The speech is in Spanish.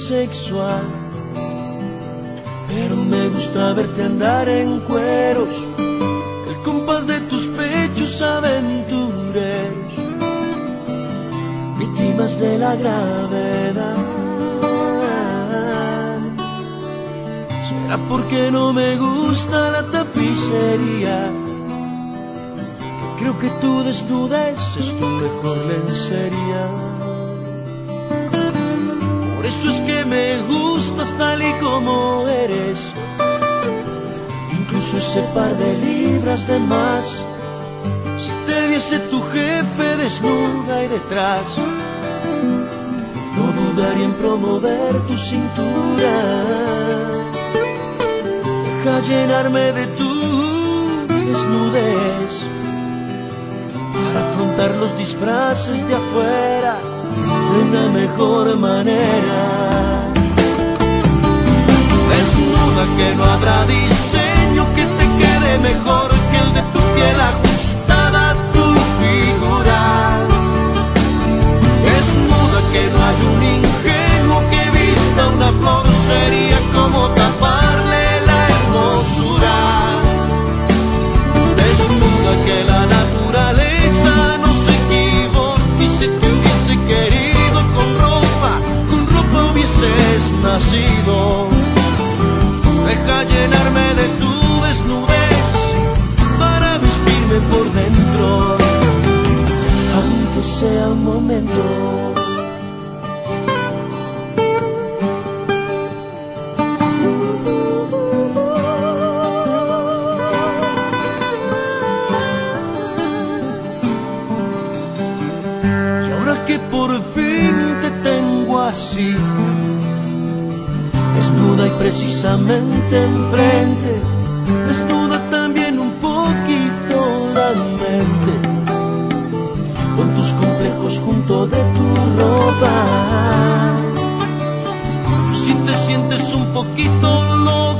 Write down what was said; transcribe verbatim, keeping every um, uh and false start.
sexual, pero me gusta verte andar en cueros, el compás de tus pechos aventureros, víctimas de la gravedad. ¿Será porque no me gusta la tapicería? Que creo que tu desnudez es tu mejor lencería. Por eso es que me gustas tal y como eres, incluso ese par de libras de más. Si te viese tu jefe desnuda y detrás, no dudaría en promover tu cintura. Deja llenarme de tu desnudez para afrontar los disfraces de afuera de una mejor manera. Desnuda que no habrá diseño que te quede mejor que el de tu piel ajustada a tu figura. Desnuda que no hay un ingenuo que vista una flor, sería como taparle la hermosura. Desnuda que la naturaleza no se equivoque y si te hubiese querido con ropa, con ropa hubieses nacido. Deja llenarme de tu desnudez para vestirme por dentro, aunque sea un momento. Y ahora que por fin te tengo así, desnuda y precisamente enfrente, desnuda también un poquito la mente, con tus complejos junto de tu ropa. Si te sientes un poquito loco,